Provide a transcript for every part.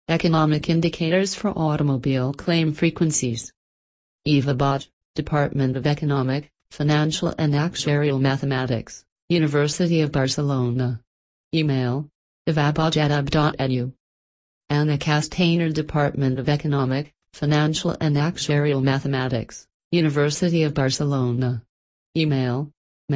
Economic Indicators for Automobile Claim Frequencies. EVABOT, Department of Economic, Financial and Actuarial Mathematics, University of Barcelona. Email: evabot@ub.edu. Anna Castaner, Department of Economic, Financial and Actuarial Mathematics, University of Barcelona. Email: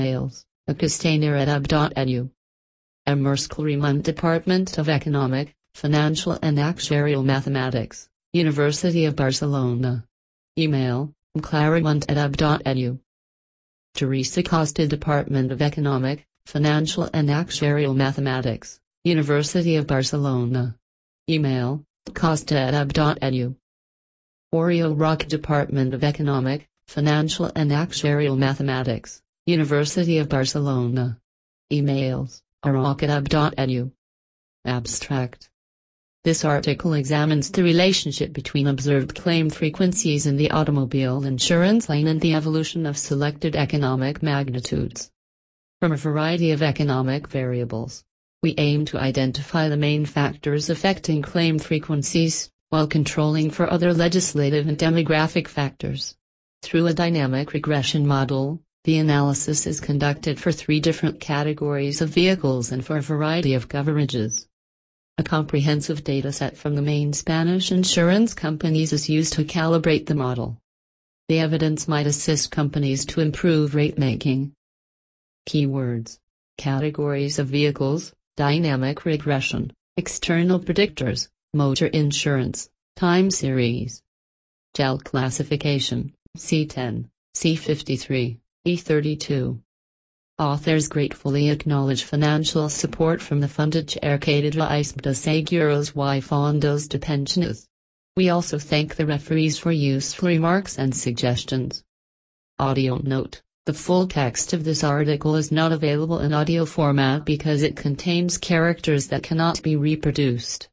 mails@castaner@ub.edu. Emersk Riemann, Department of Economic, Financial and Actuarial Mathematics, University of Barcelona. Email: clarimont@ub.edu. Teresa Costa, Department of Economic, Financial and Actuarial Mathematics, University of Barcelona. Email: costa@ub.edu. Oriol Roch, Department of Economic, Financial and Actuarial Mathematics, University of Barcelona. Emails: aroch@ub.edu. Abstract. This article examines the relationship between observed claim frequencies in the automobile insurance line and the evolution of selected economic magnitudes. From a variety of economic variables, we aim to identify the main factors affecting claim frequencies, while controlling for other legislative and demographic factors. Through a dynamic regression model, the analysis is conducted for 3 different categories of vehicles and for a variety of coverages. A comprehensive dataset from the main Spanish insurance companies is used to calibrate the model. The evidence might assist companies to improve rate-making. Keywords: categories of vehicles, dynamic regression, external predictors, motor insurance, time series. GEL classification: C10, C53, E32. Authors gratefully acknowledge financial support from the Fundació Caixabank de Seguros y Fondos de Pensiones. We also thank the referees for useful remarks and suggestions. Audio note: the full text of this article is not available in audio format because it contains characters that cannot be reproduced.